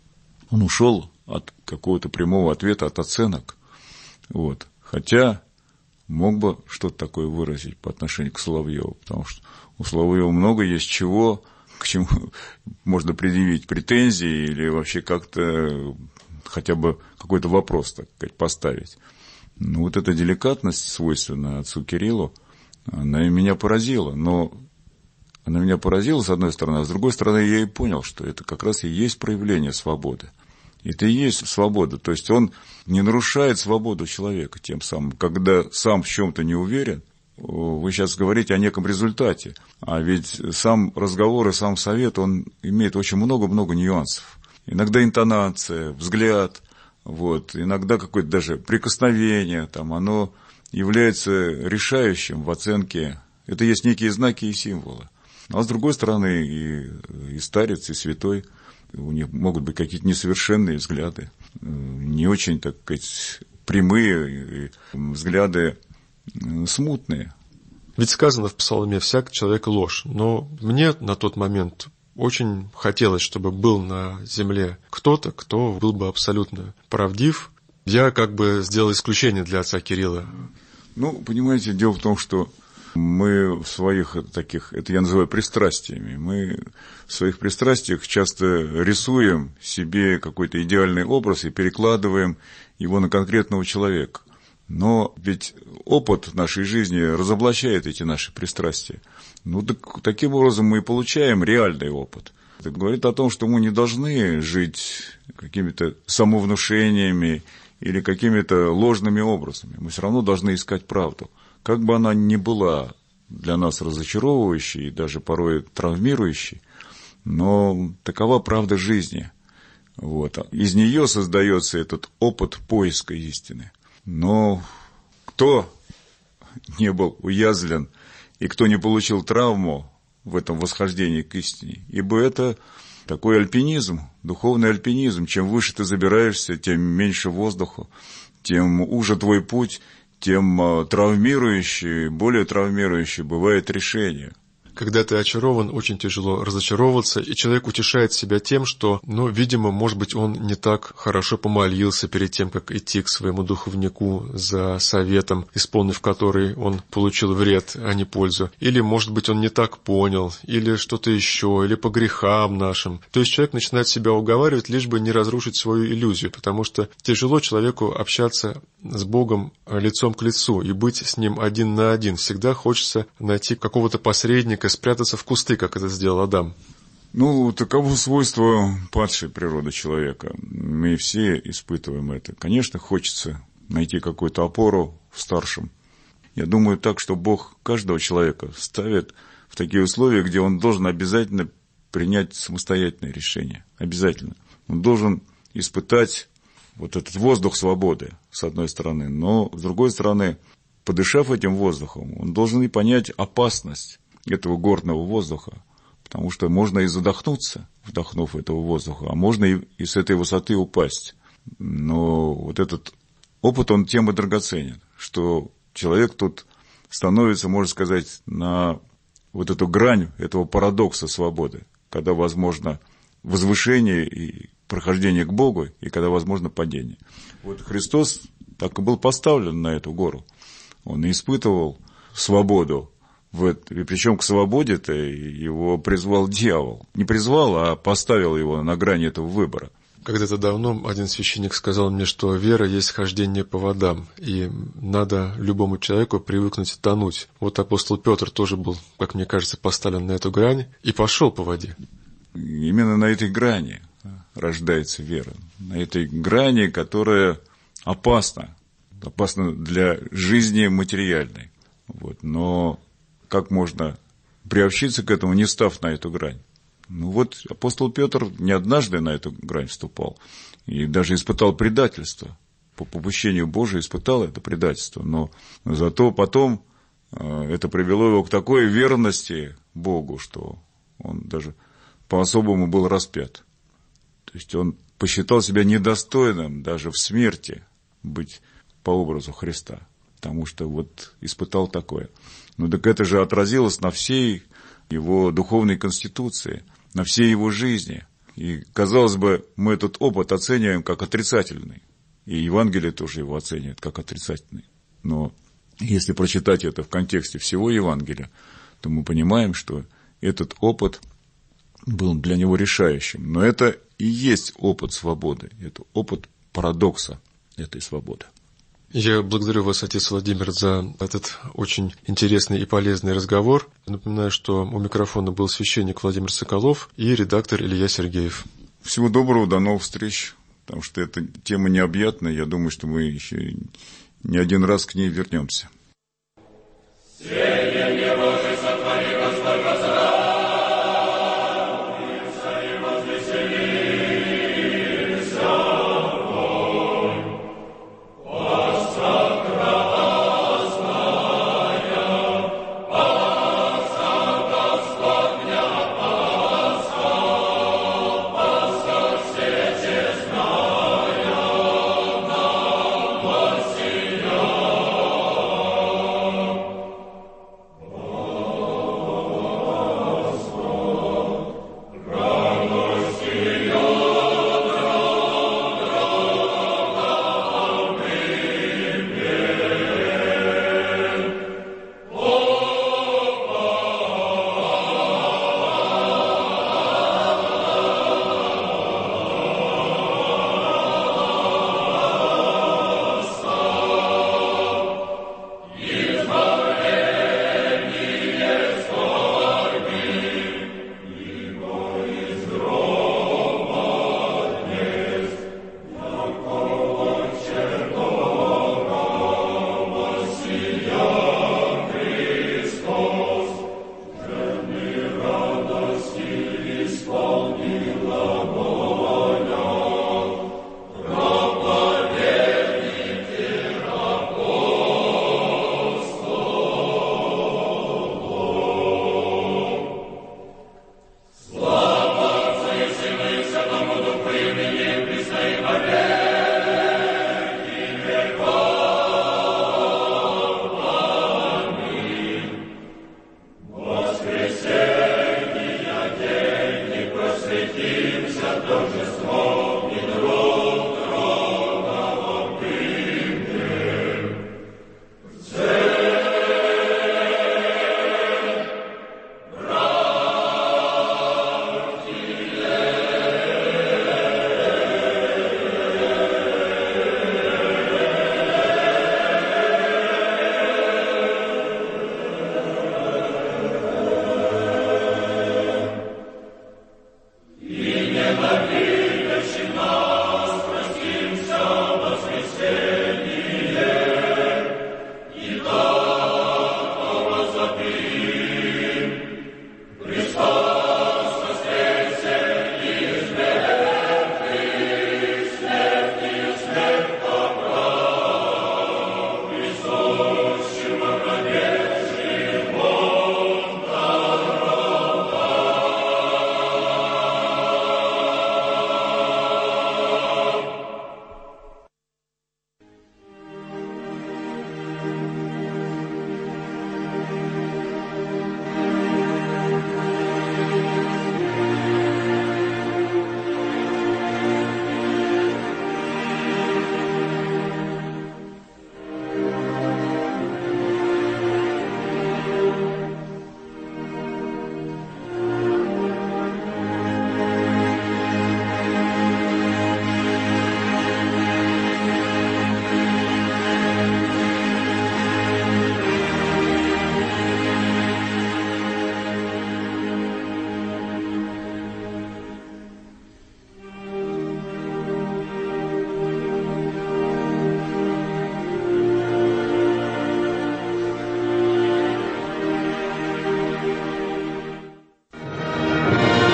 Он ушел от какого-то прямого ответа, от оценок. Вот. Хотя мог бы что-то такое выразить по отношению к Соловьеву, потому что у Соловьева много есть чего, к чему можно предъявить претензии или вообще как-то хотя бы какой-то вопрос, так сказать, поставить. Ну, вот эта деликатность, свойственная отцу Кириллу, она меня поразила. Но она меня поразила, с одной стороны, а с другой стороны, я и понял, что это как раз и есть проявление свободы. Это и есть свобода. То есть он не нарушает свободу человека тем самым. Когда сам в чем-то не уверен, вы сейчас говорите о неком результате. А ведь сам разговор и сам совет, он имеет очень много-много нюансов. Иногда интонация, взгляд, вот, иногда какое-то даже прикосновение, там, оно является решающим в оценке. Это есть некие знаки и символы. А с другой стороны, и, и старец, и святой, у них могут быть какие-то несовершенные взгляды, не очень, так сказать, прямые взгляды, смутные. Ведь сказано в Псалме «всяк человек ложь», но мне на тот момент очень хотелось, чтобы был на земле кто-то, кто был бы абсолютно правдив. Я как бы сделал исключение для отца Кирилла. Ну, понимаете, дело в том, что мы в своих таких, это я называю пристрастиями, мы в своих пристрастиях часто рисуем себе какой-то идеальный образ и перекладываем его на конкретного человека. Но ведь опыт нашей жизни разоблачает эти наши пристрастия. Ну, так, таким образом мы и получаем реальный опыт. Это говорит о том, что мы не должны жить какими-то самовнушениями или какими-то ложными образами. Мы все равно должны искать правду. Как бы она ни была для нас разочаровывающей и даже порой травмирующей, но такова правда жизни. Вот. Из нее создается этот опыт поиска истины. Но кто не был уязвлен и кто не получил травму в этом восхождении к истине? Ибо это такой альпинизм, духовный альпинизм. Чем выше ты забираешься, тем меньше воздуха, тем уже твой путь, тем травмирующее, более травмирующее бывает решение. Когда ты очарован, очень тяжело разочаровываться, и человек утешает себя тем, что, ну, видимо, может быть, он не так хорошо помолился перед тем, как идти к своему духовнику за советом, исполнив который он получил вред, а не пользу. Или, может быть, он не так понял, или что-то еще, или по грехам нашим. То есть человек начинает себя уговаривать, лишь бы не разрушить свою иллюзию, потому что тяжело человеку общаться с Богом лицом к лицу и быть с Ним один на один. Всегда хочется найти какого-то посредника, спрятаться в кусты, как это сделал Адам. Ну, таково свойство падшей природы человека. Мы все испытываем это. Конечно, хочется найти какую-то опору в старшем. Я думаю так, что Бог каждого человека ставит в такие условия, где он должен обязательно принять самостоятельное решение. Обязательно. Он должен испытать вот этот воздух свободы, с одной стороны. Но, с другой стороны, подышав этим воздухом, он должен и понять опасность этого горного воздуха, потому что можно и задохнуться, вдохнув этого воздуха, а можно и, и с этой высоты упасть. Но вот этот опыт, он тем и драгоценен, что человек тут становится, можно сказать, на вот эту грань этого парадокса свободы, когда возможно возвышение и прохождение к Богу, и когда возможно падение. Вот Христос так и был поставлен на эту гору. Он испытывал свободу. Вот, и причем к свободе-то его призвал дьявол. Не призвал, а поставил его на грани этого выбора. Когда-то давно один священник сказал мне, что вера есть хождение по водам, и надо любому человеку привыкнуть тонуть. Вот апостол Петр тоже был, как мне кажется, поставлен на эту грань и пошел по воде. Именно на этой грани рождается вера. На этой грани, которая опасна. Опасна для жизни материальной. Вот. Но как можно приобщиться к этому, не став на эту грань? Ну вот апостол Петр не однажды на эту грань вступал. И даже испытал предательство. По попущению Божию испытал это предательство. Но зато потом это привело его к такой верности Богу, что он даже по-особому был распят. То есть он посчитал себя недостойным даже в смерти быть по образу Христа. Потому что вот испытал такое. Ну так это же отразилось на всей его духовной конституции, на всей его жизни. И, казалось бы, мы этот опыт оцениваем как отрицательный. И Евангелие тоже его оценивает как отрицательный. Но если прочитать это в контексте всего Евангелия, то мы понимаем, что этот опыт был для него решающим. Но это и есть опыт свободы, это опыт парадокса этой свободы. Я благодарю вас, отец Владимир, за этот очень интересный и полезный разговор. Напоминаю, что у микрофона был священник Владимир Соколов и редактор Илья Сергеев. Всего доброго, до новых встреч, потому что эта тема необъятная. Я думаю, что мы еще не один раз к ней вернемся.